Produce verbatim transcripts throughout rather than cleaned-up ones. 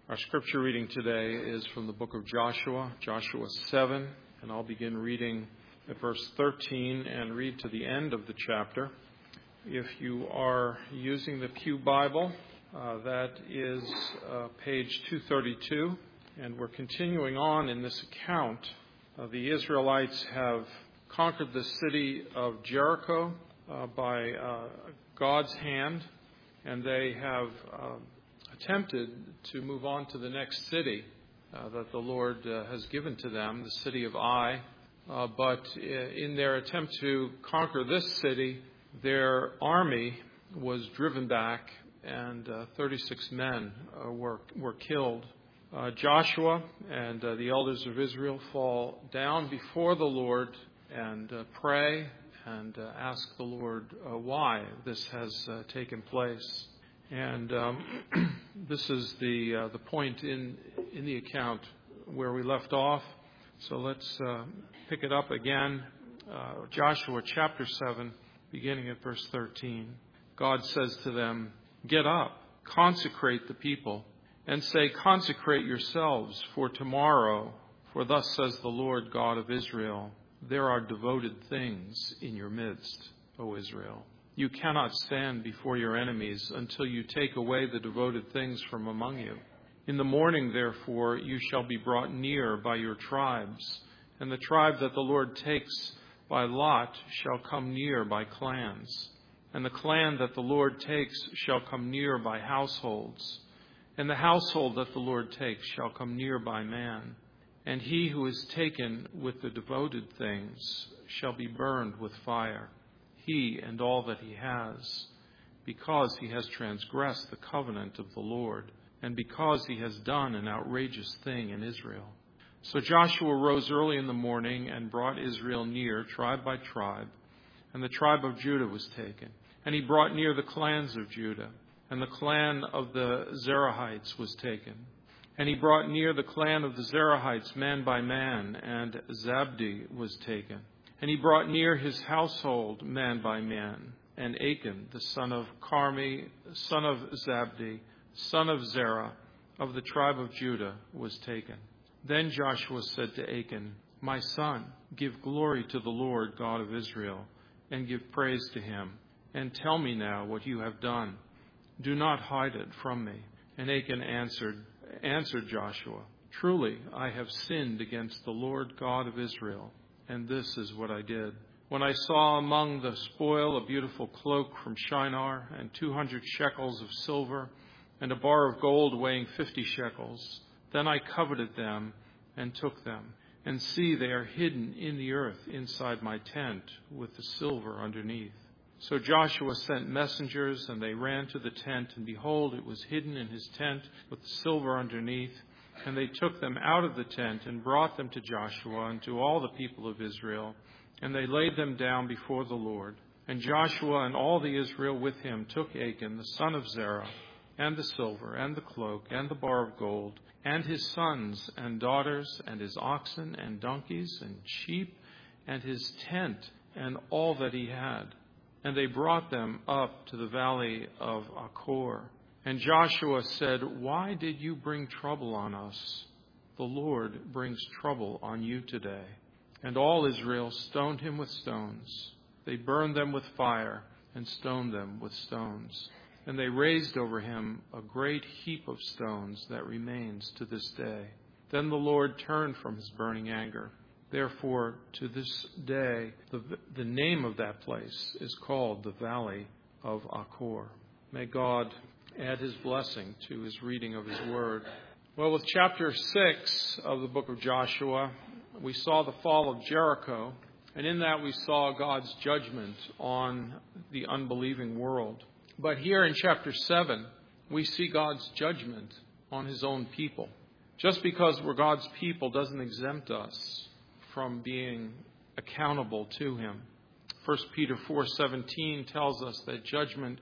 Our scripture reading today is from the book of Joshua, Joshua seven, and I'll begin reading at verse thirteen and read to the end of the chapter. If you are using the Pew Bible, uh, that is uh, page two thirty-two, and we're continuing on in this account. Uh, the Israelites have conquered the city of Jericho uh, by uh, God's hand, and they have uh, attempted to move on to the next city uh, that the Lord uh, has given to them, the city of Ai. Uh, but in their attempt to conquer this city, their army was driven back, and uh, thirty-six men uh, were were killed. Uh, Joshua and uh, the elders of Israel fall down before the Lord and uh, pray and uh, ask the Lord uh, why this has uh, taken place. And um, this is the uh, the point in in the account where we left off. So let's uh, pick it up again. Uh, Joshua chapter seven, beginning at verse thirteen. God says to them, "Get up, consecrate the people, and say, 'Consecrate yourselves for tomorrow, for thus says the Lord God of Israel, there are devoted things in your midst, O Israel. You cannot stand before your enemies until you take away the devoted things from among you. In the morning, therefore, you shall be brought near by your tribes, and the tribe that the Lord takes by lot shall come near by clans, and the clan that the Lord takes shall come near by households, and the household that the Lord takes shall come near by man. And he who is taken with the devoted things shall be burned with fire, he and all that he has, because he has transgressed the covenant of the Lord, and because he has done an outrageous thing in Israel.' So Joshua rose early in the morning and brought Israel near, tribe by tribe, and the tribe of Judah was taken. And he brought near the clans of Judah, and the clan of the Zerahites was taken. And he brought near the clan of the Zerahites man by man, and Zabdi was taken. And he brought near his household man by man, and Achan, the son of Carmi, son of Zabdi, son of Zerah, of the tribe of Judah, was taken. Then Joshua said to Achan, 'My son, give glory to the Lord God of Israel, and give praise to him, and tell me now what you have done. Do not hide it from me.' And Achan answered, answered Joshua, 'Truly I have sinned against the Lord God of Israel, and this is what I did. When I saw among the spoil a beautiful cloak from Shinar, and two hundred shekels of silver, and a bar of gold weighing fifty shekels, then I coveted them and took them. And see, they are hidden in the earth inside my tent, with the silver underneath.' So Joshua sent messengers, and they ran to the tent, and behold, it was hidden in his tent with the silver underneath. And they took them out of the tent and brought them to Joshua and to all the people of Israel, and they laid them down before the Lord. And Joshua and all the Israel with him took Achan, the son of Zerah, and the silver, and the cloak, and the bar of gold, and his sons and daughters, and his oxen and donkeys and sheep, and his tent, and all that he had. And they brought them up to the valley of Achor. And Joshua said, 'Why did you bring trouble on us? The Lord brings trouble on you today.' And all Israel stoned him with stones. They burned them with fire and stoned them with stones. And they raised over him a great heap of stones that remains to this day. Then the Lord turned from his burning anger. Therefore, to this day, the, the name of that place is called the Valley of Achor." May God add his blessing to his reading of his word. Well, with chapter six of the book of Joshua, we saw the fall of Jericho, and in that we saw God's judgment on the unbelieving world. But here in chapter seven, we see God's judgment on his own people. Just because we're God's people doesn't exempt us from being accountable to him. First Peter four seventeen tells us that judgment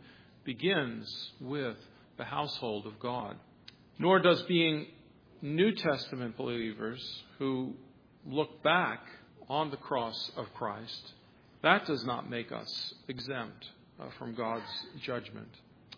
begins with the household of God. Nor does being New Testament believers who look back on the cross of Christ, that does not make us exempt uh, from God's judgment.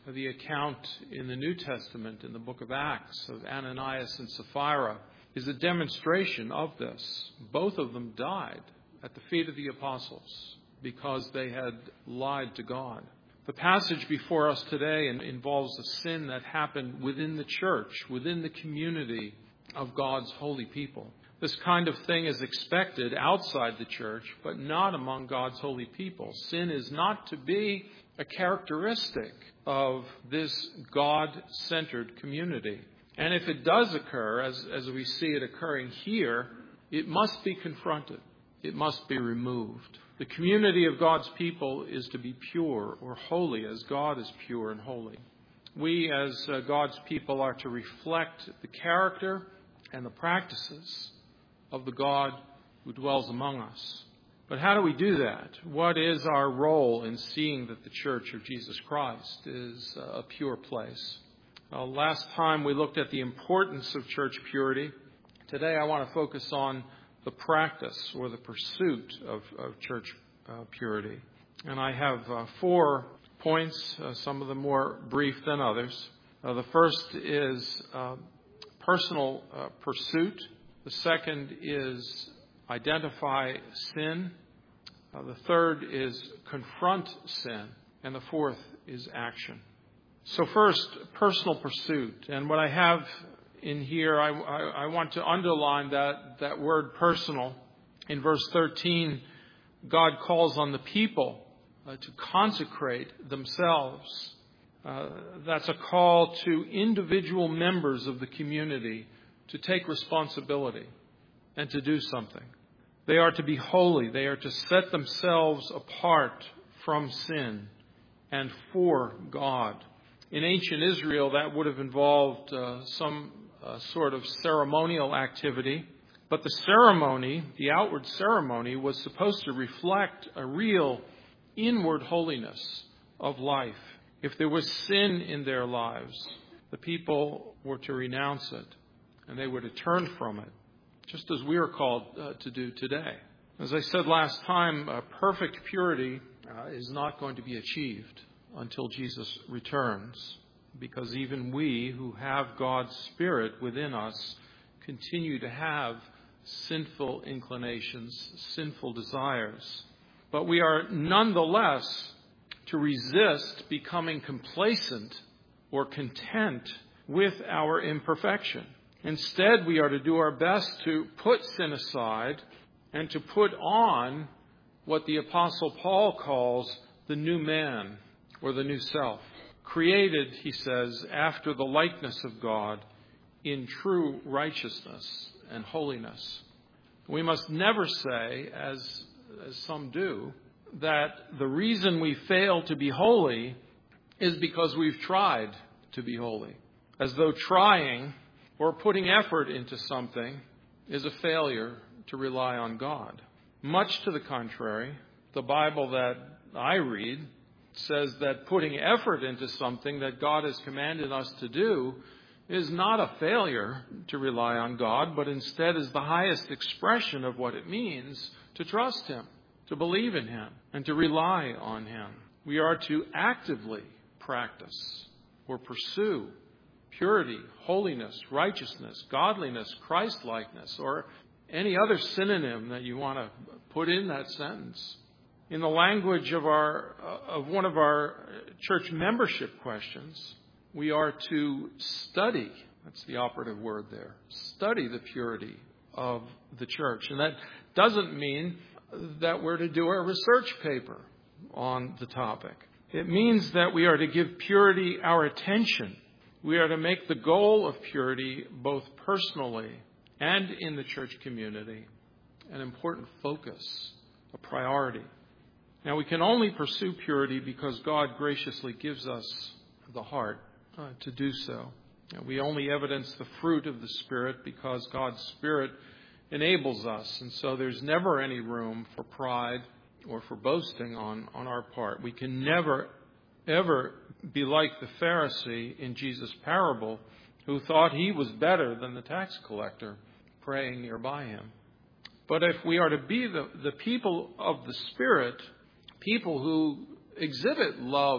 The account in the New Testament, in the book of Acts, of Ananias and Sapphira is a demonstration of this. Both of them died at the feet of the apostles because they had lied to God. The passage before us today involves a sin that happened within the church, within the community of God's holy people. This kind of thing is expected outside the church, but not among God's holy people. Sin is not to be a characteristic of this God-centered community. And if it does occur, as, as we see it occurring here, it must be confronted. It must be removed. The community of God's people is to be pure or holy as God is pure and holy. We as uh, God's people are to reflect the character and the practices of the God who dwells among us. But how do we do that? What is our role in seeing that the Church of Jesus Christ is a pure place? Uh, last time we looked at the importance of church purity. Today I want to focus on the practice or the pursuit of, of church uh, purity. And I have uh, four points, uh, some of them more brief than others. Uh, the first is uh, personal uh, pursuit. The second is identify sin. Uh, the third is confront sin. And the fourth is action. So first, personal pursuit. And what I have in here, I, I, I want to underline that, that word personal. In verse thirteen, God calls on the people uh, to consecrate themselves. Uh, that's a call to individual members of the community to take responsibility and to do something. They are to be holy. They are to set themselves apart from sin and for God. In ancient Israel, that would have involved uh, some uh, sort of ceremonial activity. But the ceremony, the outward ceremony, was supposed to reflect a real inward holiness of life. If there was sin in their lives, the people were to renounce it and they were to turn from it, just as we are called uh, to do today. As I said last time, uh, perfect purity uh, is not going to be achieved until Jesus returns, because even we who have God's Spirit within us continue to have sinful inclinations, sinful desires. But we are nonetheless to resist becoming complacent or content with our imperfection. Instead, we are to do our best to put sin aside and to put on what the Apostle Paul calls the new man or the new self, created, he says, after the likeness of God in true righteousness and holiness. We must never say, as, as some do, that the reason we fail to be holy is because we've tried to be holy, as though trying or putting effort into something is a failure to rely on God. Much to the contrary, the Bible that I read says that putting effort into something that God has commanded us to do is not a failure to rely on God, but instead is the highest expression of what it means to trust Him, to believe in Him, and to rely on Him. We are to actively practice or pursue purity, holiness, righteousness, godliness, Christ-likeness, or any other synonym that you want to put in that sentence. In the language of our of one of our church membership questions, we are to study, that's the operative word there, study the purity of the church. And that doesn't mean that we're to do a research paper on the topic. It means that we are to give purity our attention. We are to make the goal of purity both personally and in the church community an important focus, a priority. Now, we can only pursue purity because God graciously gives us the heart uh, to do so. And we only evidence the fruit of the Spirit because God's Spirit enables us. And so there's never any room for pride or for boasting on, on our part. We can never, ever be like the Pharisee in Jesus' parable who thought he was better than the tax collector praying nearby him. But if we are to be the, the people of the Spirit, people who exhibit love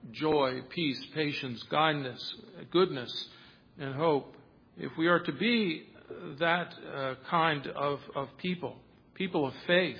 joy, peace, patience, kindness, goodness, and hope. If we are to be that uh, kind of, of people, people of faith,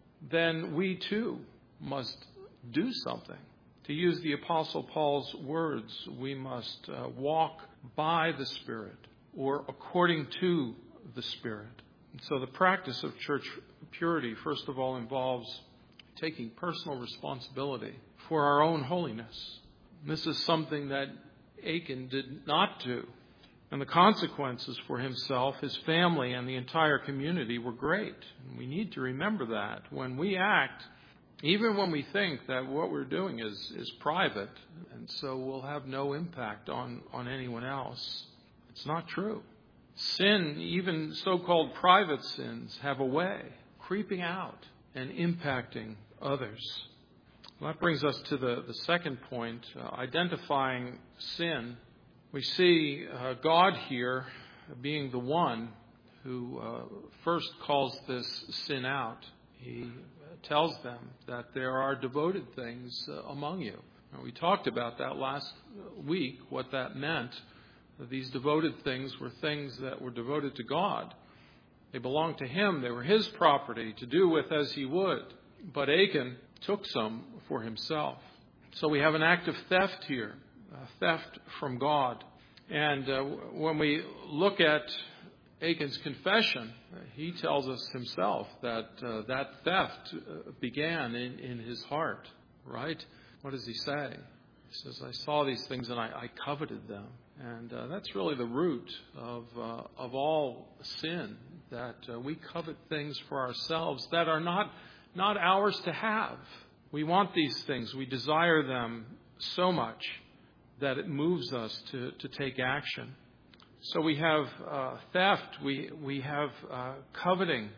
then we too must do something. To use the Apostle Paul's words, we must uh, walk by the Spirit or according to the Spirit. And so the practice of church purity, first of all, involves taking personal responsibility for our own holiness. This is something that Achan did not do. And the consequences for himself, his family, and the entire community were great. And we need to remember that. When we act, even when we think that what we're doing is, is private, and so will have no impact on, on anyone else, it's not true. Sin, even so-called private sins, have a way of creeping out and impacting others. Well, that brings us to the, the second point, uh, identifying sin. We see uh, God here being the one who uh, first calls this sin out. He tells them that there are devoted things uh, among you. Now, we talked about that last week, what that meant. These devoted things were things that were devoted to God. They belonged to Him. They were His property to do with as He would. But Achan took some for himself. So we have an act of theft here. Uh, theft from God. And uh, when we look at Achan's confession, uh, he tells us himself that uh, that theft uh, began in, in his heart, right? What does he say? He says, I saw these things and I, I coveted them. And uh, that's really the root of, uh, of all sin, that uh, we covet things for ourselves that are not, not ours to have. We want these things. We desire them so much that it moves us to, to take action. So we have uh, theft, we we have uh, coveting,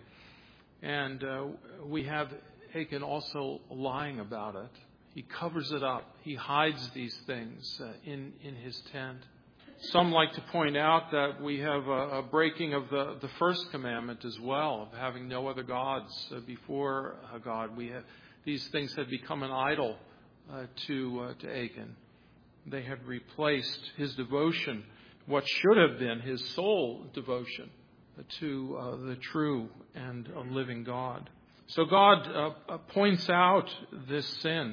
and uh, we have Achan also lying about it. He covers it up. He hides these things uh, in, in his tent. Some like to point out that we have a, a breaking of the, the first commandment as well, of having no other gods uh, before uh, God. We have, these things had become an idol uh, to uh, to Achan. They had replaced his devotion, what should have been his sole devotion, to uh, the true and uh, living God. So God uh, points out this sin,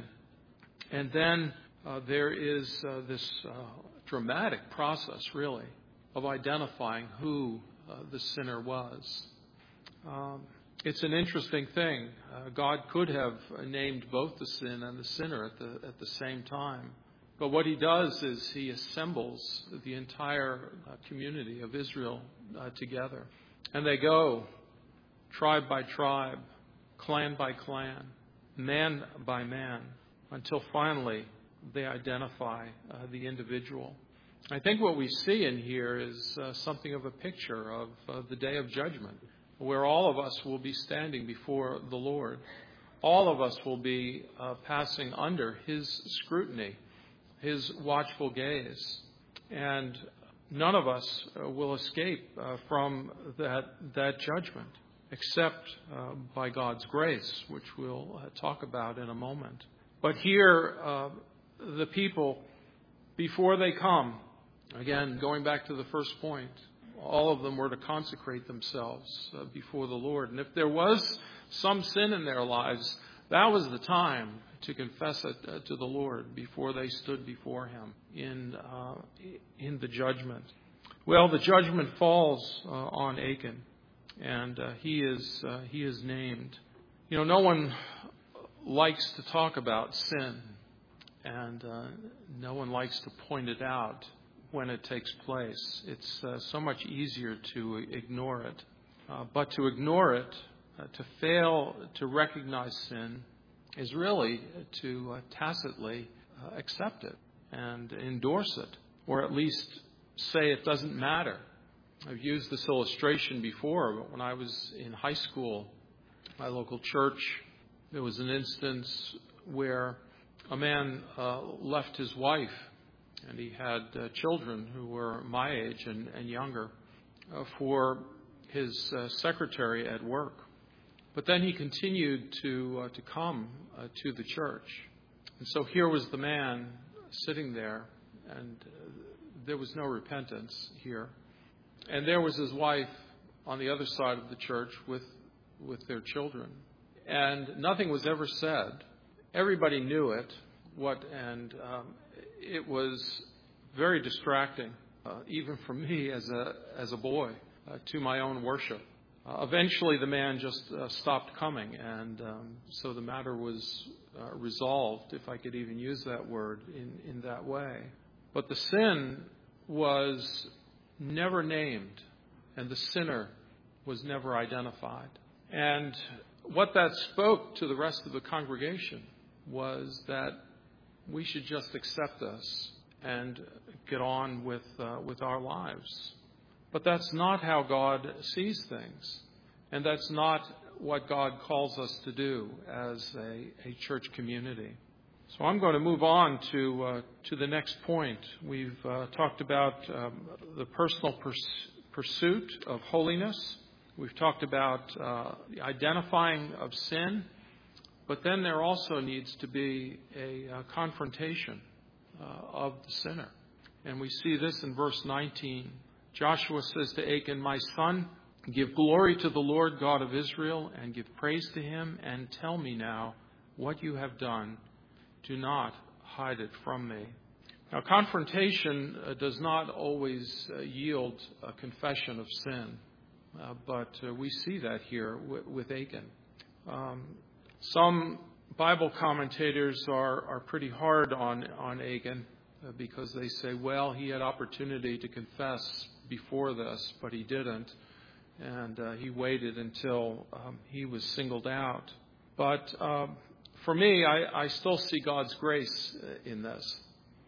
and then uh, there is uh, this uh, dramatic process, really, of identifying who uh, the sinner was. Um, it's an interesting thing. Uh, God could have named both the sin and the sinner at the at the same time. But what he does is he assembles the entire uh, community of Israel uh, together. And they go tribe by tribe, clan by clan, man by man, until finally they identify uh, the individual. I think what we see in here is uh, something of a picture of uh, the day of judgment, where all of us will be standing before the Lord. All of us will be uh, passing under His scrutiny, His watchful gaze, and none of us uh, will escape uh, from that that judgment, except uh, by God's grace, which we'll uh, talk about in a moment. But here, uh, the people, before they come, again, going back to the first point, all of them were to consecrate themselves uh, before the Lord. And if there was some sin in their lives, that was the time to confess it uh, to the Lord before they stood before Him in uh, in the judgment. Well, the judgment falls uh, on Achan, and uh, he is uh, he is named. You know, no one likes to talk about sin, and uh, no one likes to point it out when it takes place. It's uh, so much easier to ignore it, uh, but to ignore it, uh, to fail to recognize sin, is really to uh, tacitly uh, accept it and endorse it, or at least say it doesn't matter. I've used this illustration before, but when I was in high school, my local church, there was an instance where a man uh, left his wife, and he had uh, children who were my age and, and younger, uh, for his uh, secretary at work. But then he continued to uh, to come uh, to the church. And so here was the man sitting there, and uh, there was no repentance here. And there was his wife on the other side of the church with with their children. And nothing was ever said. Everybody knew it, what, and um, it was very distracting, uh, even for me as a as a boy, uh, to my own worship. Uh, eventually, the man just uh, stopped coming, and um, so the matter was uh, resolved, if I could even use that word, in, in that way. But the sin was never named, and the sinner was never identified. And what that spoke to the rest of the congregation was that we should just accept this and get on with uh, with our lives. But that's not how God sees things. And that's not what God calls us to do as a, a church community. So I'm going to move on to uh, to the next point. We've uh, talked about um, the personal pers- pursuit of holiness. We've talked about uh, the identifying of sin. But then there also needs to be a, a confrontation uh, of the sinner. And we see this in verse nineteen. Joshua says to Achan, "My son, give glory to the Lord God of Israel and give praise to him, and tell me now what you have done. Do not hide it from me." Now, confrontation uh, does not always uh, yield a confession of sin, uh, but uh, we see that here w- with Achan. Um, some Bible commentators are, are pretty hard on, on Achan uh, because they say, well, he had opportunity to confess before this, but he didn't. And uh, he waited until um, he was singled out. But um, for me, I, I still see God's grace in this.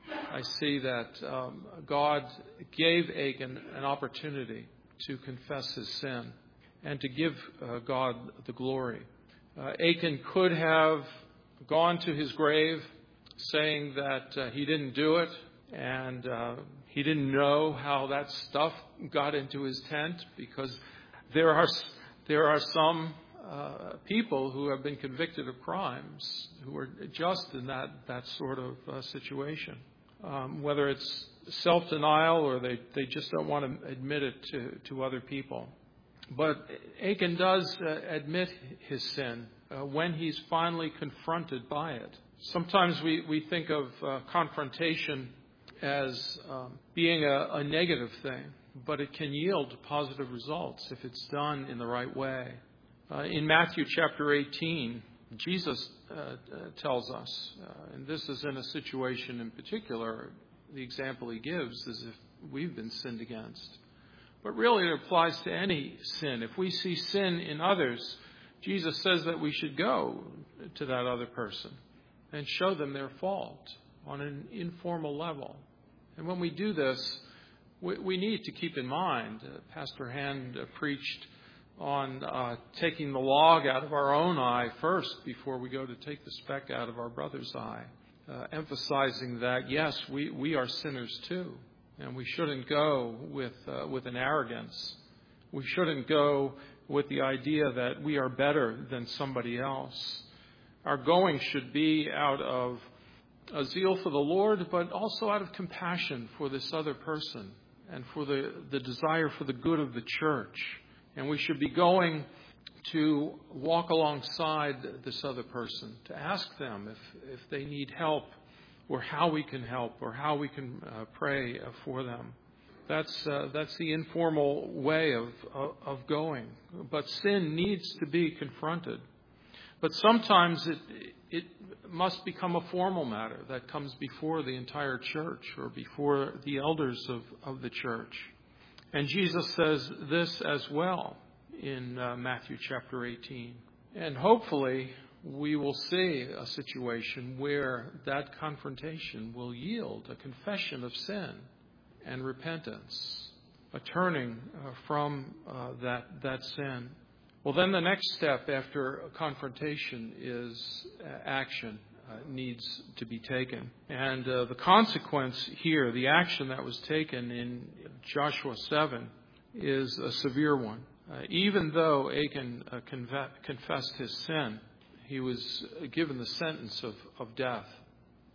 I see that um, God gave Achan an opportunity to confess his sin and to give uh, God the glory. Uh, Achan could have gone to his grave saying that uh, he didn't do it and uh, he didn't know how that stuff got into his tent, because there are there are some uh, people who have been convicted of crimes who are just in that, that sort of uh, situation. Um, whether it's self-denial or they, they just don't want to admit it to, to other people. But Achan does uh, admit his sin uh, when he's finally confronted by it. Sometimes we, we think of uh, confrontation as um, being a, a negative thing, but it can yield positive results if it's done in the right way. Uh, in Matthew chapter eighteen, Jesus uh, uh, tells us, uh, and this is in a situation in particular, the example he gives is if we've been sinned against. But really it applies to any sin. If we see sin in others, Jesus says that we should go to that other person and show them their fault on an informal level. And when we do this, we, we need to keep in mind, uh, Pastor Hand uh, preached on uh, taking the log out of our own eye first before we go to take the speck out of our brother's eye, uh, emphasizing that, yes, we, we are sinners too, and we shouldn't go with uh, with an arrogance. We shouldn't go with the idea that we are better than somebody else. Our going should be out of a zeal for the Lord, but also out of compassion for this other person and for the, the desire for the good of the church. And we should be going to walk alongside this other person, to ask them if, if they need help or how we can help or how we can uh, pray uh, for them. That's uh, that's the informal way of, of, of going. But sin needs to be confronted. But sometimes it it must become a formal matter that comes before the entire church or before the elders of, of the church. And Jesus says this as well in uh, Matthew chapter eighteen. And hopefully we will see a situation where that confrontation will yield a confession of sin and repentance, a turning uh, from uh, that that sin. Well, then the next step after a confrontation is uh, action uh, needs to be taken. And uh, the consequence here, the action that was taken in Joshua seven, is a severe one. Uh, even though Achan uh, conve- confessed his sin, he was given the sentence of, of death.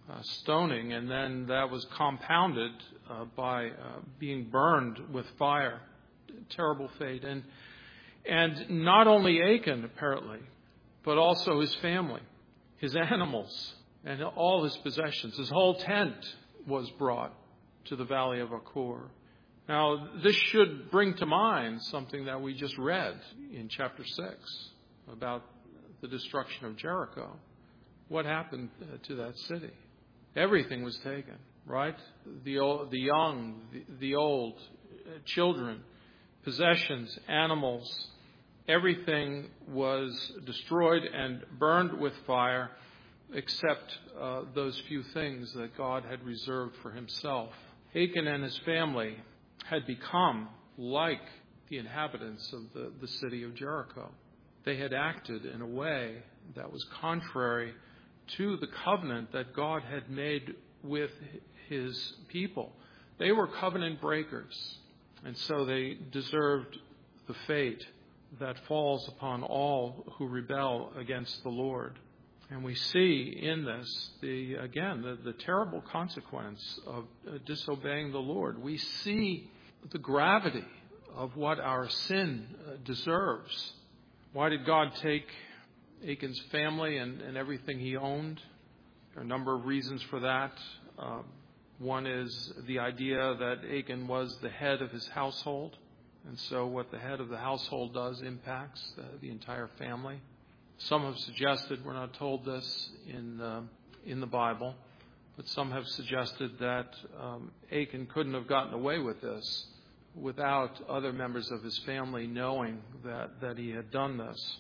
uh, stoning, and then that was compounded uh, by uh, being burned with fire. Terrible fate. And and not only Achan, apparently, but also his family, his animals, and all his possessions. His whole tent was brought to the valley of Achor. Now, this should bring to mind something that we just read in chapter six about the destruction of Jericho. What happened to that city? Everything was taken, right? The old, the young, the, the old, children, possessions, animals, everything was destroyed and burned with fire, except uh, those few things that God had reserved for himself. Achan and his family had become like the inhabitants of the, the city of Jericho. They had acted in a way that was contrary to the covenant that God had made with his people. They were covenant breakers, and so they deserved the fate that falls upon all who rebel against the Lord. And we see in this, the again, the, the terrible consequence of uh, disobeying the Lord. We see the gravity of what our sin uh, deserves. Why did God take Achan's family and, and everything he owned? There are a number of reasons for that. Uh, one is the idea that Achan was the head of his household. And so what the head of the household does impacts uh, the entire family. Some have suggested, we're not told this in uh, in the Bible, but some have suggested that um, Achan couldn't have gotten away with this without other members of his family knowing that, that he had done this.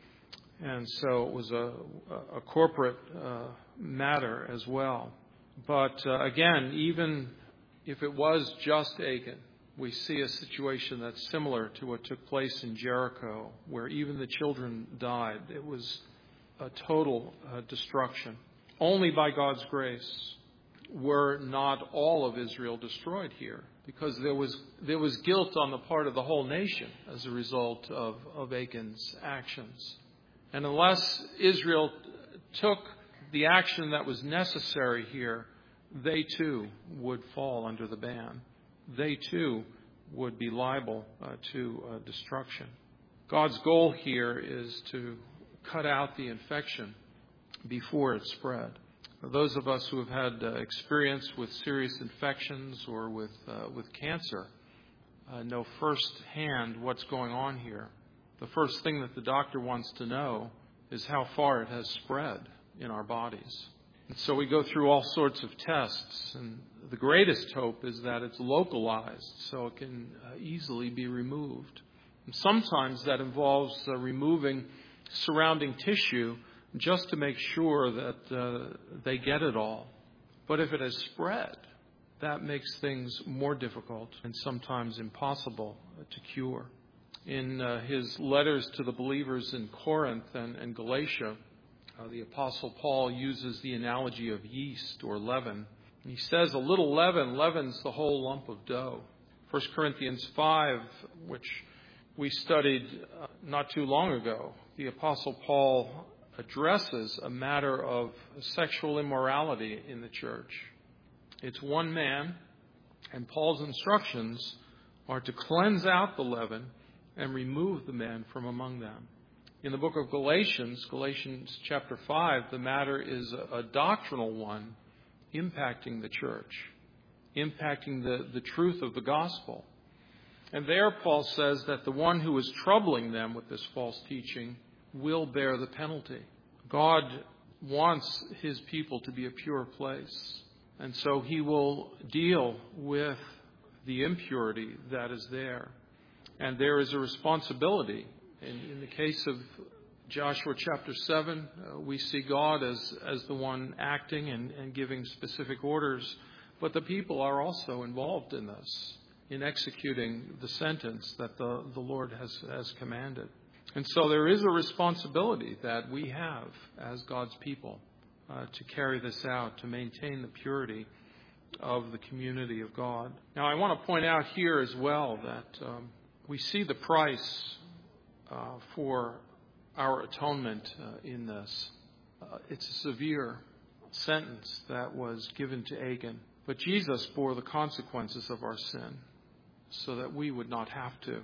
And so it was a, a corporate uh, matter as well. But uh, again, even if it was just Achan, we see a situation that's similar to what took place in Jericho, where even the children died. It was a total uh, destruction. Only by God's grace were not all of Israel destroyed here, because there was there was guilt on the part of the whole nation as a result of, of Achan's actions. And unless Israel took the action that was necessary here, they too would fall under the ban. They too would be liable uh, to uh, destruction. God's goal here is to cut out the infection before it spread. Those of us who have had uh, experience with serious infections or with uh, with cancer uh, know firsthand what's going on here. The first thing that the doctor wants to know is how far it has spread in our bodies. And so we go through all sorts of tests, and the greatest hope is that it's localized so it can uh, easily be removed. And sometimes that involves uh, removing surrounding tissue just to make sure that uh, they get it all. But if it has spread, that makes things more difficult and sometimes impossible uh, to cure. In uh, his letters to the believers in Corinth and, and Galatia, Uh, the Apostle Paul uses the analogy of yeast or leaven. He says a little leaven leavens the whole lump of dough. First Corinthians five, which we studied uh, not too long ago, the Apostle Paul addresses a matter of sexual immorality in the church. It's one man, and Paul's instructions are to cleanse out the leaven and remove the man from among them. In the book of Galatians, Galatians chapter five, the matter is a, a doctrinal one impacting the church, impacting the, the truth of the gospel. And there Paul says that the one who is troubling them with this false teaching will bear the penalty. God wants his people to be a pure place, and so he will deal with the impurity that is there. And there is a responsibility. In, in the case of Joshua chapter seven, uh, we see God as, as the one acting and, and giving specific orders, but the people are also involved in this, in executing the sentence that the, the Lord has, has commanded. And so there is a responsibility that we have as God's people uh, to carry this out, to maintain the purity of the community of God. Now, I want to point out here as well that um, we see the price Uh, for our atonement uh, in this. Uh, it's a severe, sentence that was given to Achan. But Jesus bore the consequences of our sin so that we would not have to,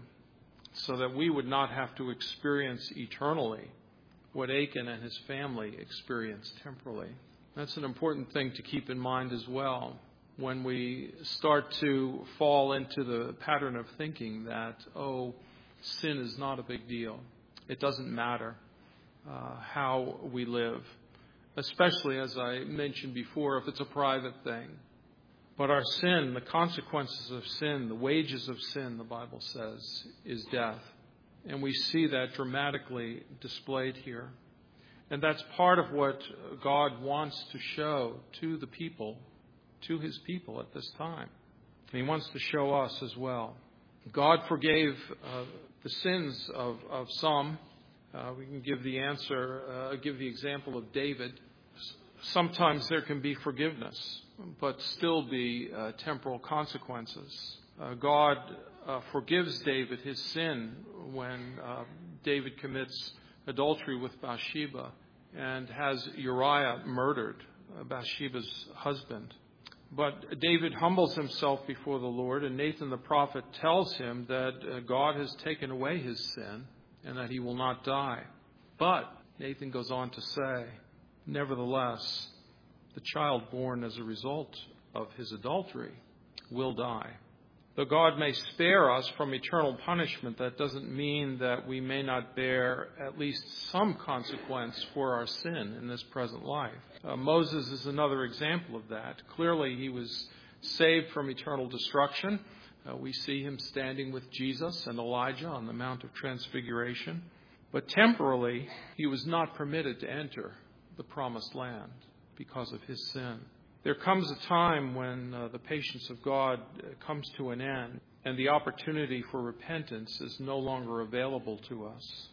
so that we would not have to experience eternally what Achan and his family experienced temporally. That's an important thing to keep in mind as well when we start to fall into the pattern of thinking that, oh, sin is not a big deal. It doesn't matter uh, how we live, especially, as I mentioned before, if it's a private thing. But our sin, the consequences of sin, the wages of sin, the Bible says, is death. And we see that dramatically displayed here. And that's part of what God wants to show to the people, to his people at this time. And he wants to show us as well. God forgave uh, the sins of, of some. Uh, we can give the answer, uh, give the example of David. Sometimes there can be forgiveness, but still be uh, temporal consequences. Uh, God uh, forgives David his sin when uh, David commits adultery with Bathsheba and has Uriah murdered, uh, Bathsheba's husband. But David humbles himself before the Lord, and Nathan the prophet tells him that uh, God has taken away his sin and that he will not die. But Nathan goes on to say, nevertheless, the child born as a result of his adultery will die. Though God may spare us from eternal punishment, that doesn't mean that we may not bear at least some consequence for our sin in this present life. Uh, Moses is another example of that. Clearly, he was saved from eternal destruction. Uh, we see him standing with Jesus and Elijah on the Mount of Transfiguration. But temporarily, he was not permitted to enter the promised land because of his sin. There comes a time when uh, the patience of God uh, comes to an end, and the opportunity for repentance is no longer available to us.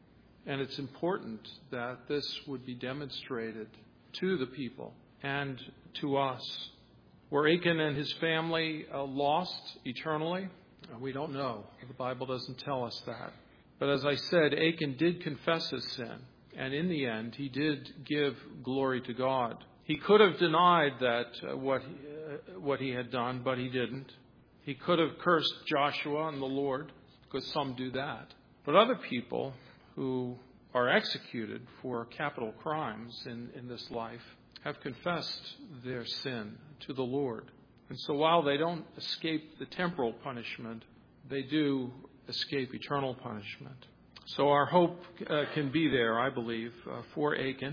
And it's important that this would be demonstrated to the people and to us. Were Achan and his family uh, lost eternally? Uh, we don't know. The Bible doesn't tell us that. But as I said, Achan did confess his sin, and in the end, he did give glory to God. He could have denied that uh, what he, uh, what he had done, but he didn't. He could have cursed Joshua and the Lord, because some do that. But other people who are executed for capital crimes in, in this life have confessed their sin to the Lord. And so while they don't escape the temporal punishment, they do escape eternal punishment. So our hope uh, can be there, I believe, uh, for Achan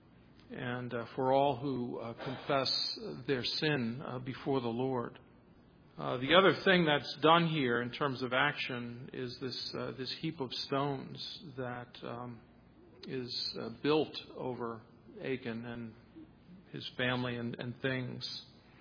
and uh, for all who uh, confess their sin uh, before the Lord. Uh, the other thing that's done here in terms of action is this uh, this heap of stones that um, is uh, built over Achan and his family and, and things.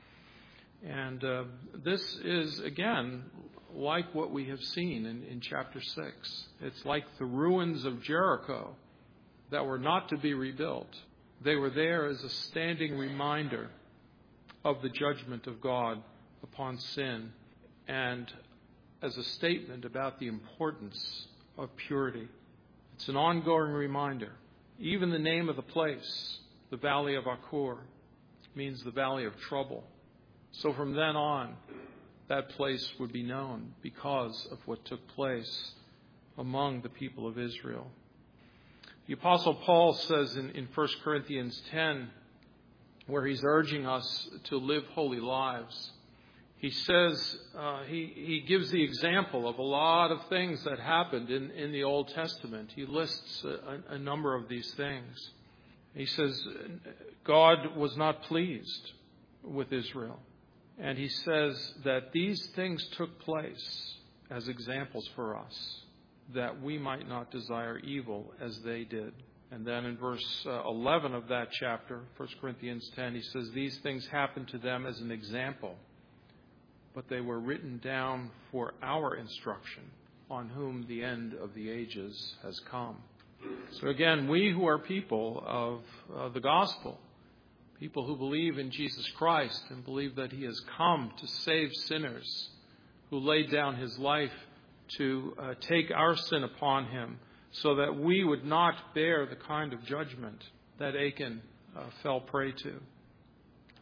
And uh, this is, again, like what we have seen in, in chapter six. It's like the ruins of Jericho that were not to be rebuilt. They were there as a standing reminder of the judgment of God upon sin and as a statement about the importance of purity. It's an ongoing reminder. Even the name of the place, the Valley of Achor, means the Valley of Trouble. So from then on, that place would be known because of what took place among the people of Israel. The Apostle Paul says in, in First Corinthians ten, where he's urging us to live holy lives, he says, uh, he, he gives the example of a lot of things that happened in, in the Old Testament. He lists a, a number of these things. He says, God was not pleased with Israel. And he says that these things took place as examples for us, that we might not desire evil as they did. And then in verse uh, eleven of that chapter, First Corinthians ten, he says, these things happened to them as an example, but they were written down for our instruction, on whom the end of the ages has come. So again, we who are people of uh, the gospel, people who believe in Jesus Christ and believe that he has come to save sinners, who laid down his life to uh, take our sin upon him so that we would not bear the kind of judgment that Achan uh, fell prey to.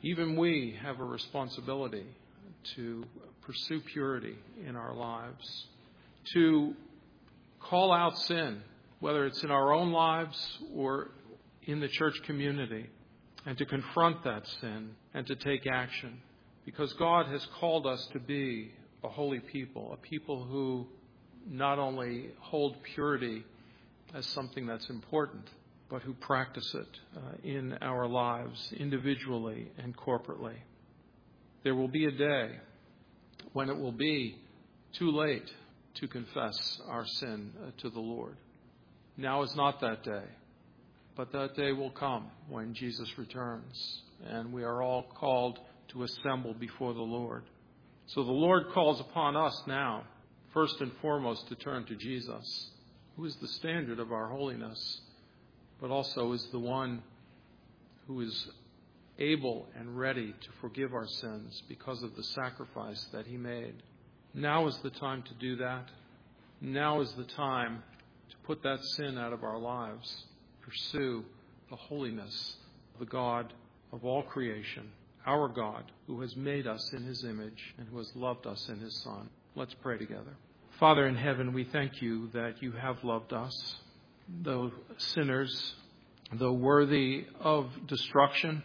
Even we have a responsibility to pursue purity in our lives, to call out sin, whether it's in our own lives or in the church community, and to confront that sin and to take action. Because God has called us to be a holy people, a people who not only hold purity as something that's important, but who practice it uh, in our lives individually and corporately. There will be a day when it will be too late to confess our sin uh, to the Lord. Now is not that day, but that day will come when Jesus returns, and we are all called to assemble before the Lord. So the Lord calls upon us now, first and foremost, to turn to Jesus, who is the standard of our holiness, but also is the one who is able and ready to forgive our sins because of the sacrifice that he made. Now is the time to do that. Now is the time to put that sin out of our lives, pursue the holiness of the God of all creation, our God, who has made us in his image and who has loved us in his Son. Let's pray together. Father in heaven, we thank you that you have loved us, though sinners, though worthy of destruction,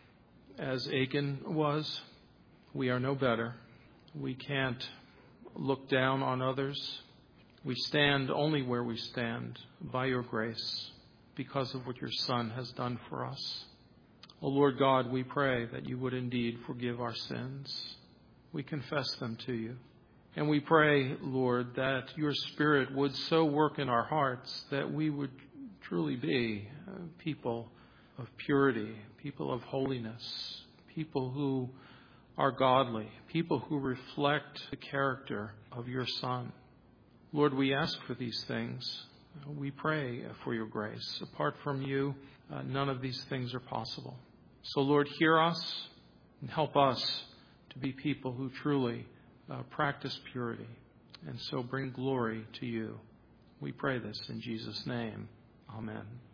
as Achan was. We are no better. We can't look down on others. We stand only where we stand by your grace because of what your Son has done for us. O Lord God, we pray that you would indeed forgive our sins. We confess them to you. And we pray, Lord, that your Spirit would so work in our hearts that we would truly be people of purity, people of holiness, people who are godly, people who reflect the character of your Son. Lord, we ask for these things. We pray for your grace. Apart from you, uh, none of these things are possible. So, Lord, hear us and help us to be people who truly uh, practice purity and so bring glory to you. We pray this in Jesus' name. Amen.